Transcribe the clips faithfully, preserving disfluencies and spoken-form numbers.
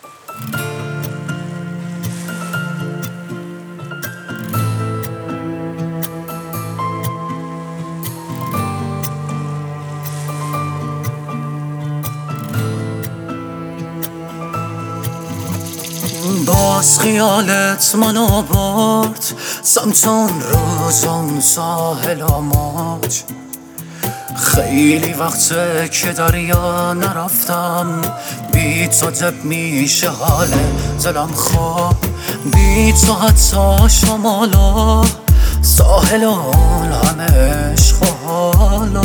باز خیالت منو برد سمت اون روز اون ساحل آماج. خیلی وقته که دریا نرفتم، بی تو دب میشه حال دلم خواب. بی تو حتی شمالا ساحل اون همه عشق و حالا.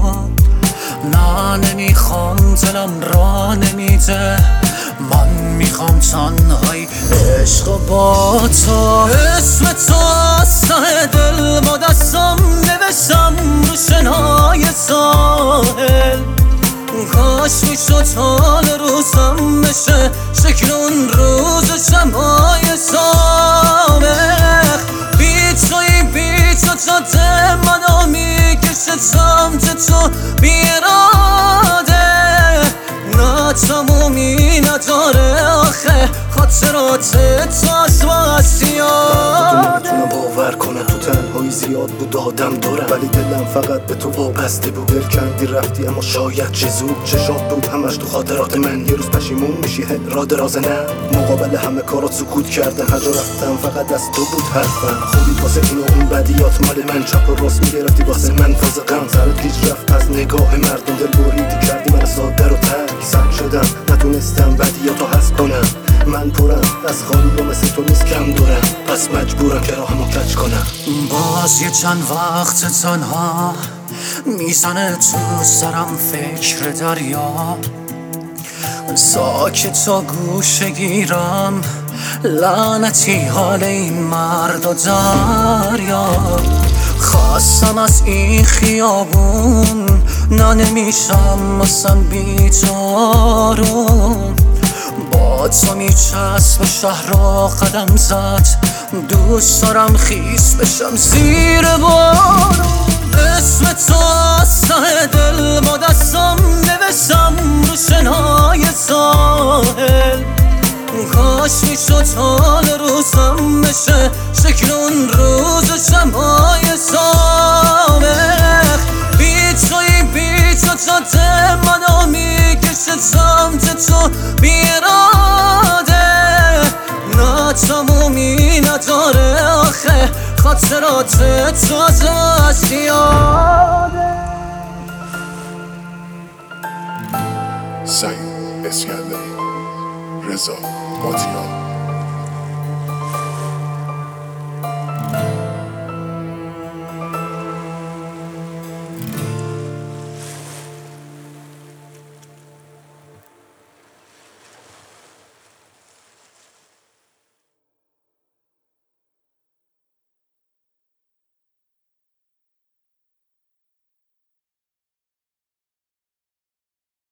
نه نمیخوام دلم را نمیده، من میخوام تنهایی عشق با تو. اسم تو از ته دل با دستم نوشتم رو شنای ساحل. کاش میشد حال روزم بشه شکل اون روز شمای سابق. بی توی بی تو تا دل منو میکشه سمت تو بی اراده. نه تمومی نداره آخه خاطرات تو از واسیاده. نمیتونم باور کنم تو تنهایی زیاد بود آدم دارم، ولی دلم فقط به تو وابسته بود. دل کندی رفتی اما شاید چه زود چشات بود همش تو خاطرات من. یه روز پشیمون میشی را دراز نه، مقابل همه کارات سکوت کردم. هر جا رفتم فقط از تو بود حرفم. خوبی واسه این و اون بدیات مال من، چپ و راست میگرفتی واسه من فاز غم. سرت گیج رفت از نگاه مردم، دل بریدی کردی من ساده رو ترک. سر شدم نتونستم بدیاتو حذف کنم، من پرم از خالی و مثل تو نیست کم دارم، پس مجبورم که راهمو کج کنم. باز یه چند وقت تنها میزنه تو سرم فکر دریا. ساکت و گوشه گیرم لعنتی حال این مرد و دریا. خواستم از این خیابون نه نمیشم اصلا بی تارون. با تو میچسب شهر را قدم زد، دوست دارم خیس بشم زیر بارون. اسم تو از ته دل با دستم نوشتم رو شنای ساحل. کاش میشد حال روزم بشه شکل اون روز شمای سابق. بی توی بی تو تا دل منو میکشه سمت تو بی اراده. نه تمومی نداره آخه خاطرات تو از یاده. سعید اسکندری، رضا ماتیان.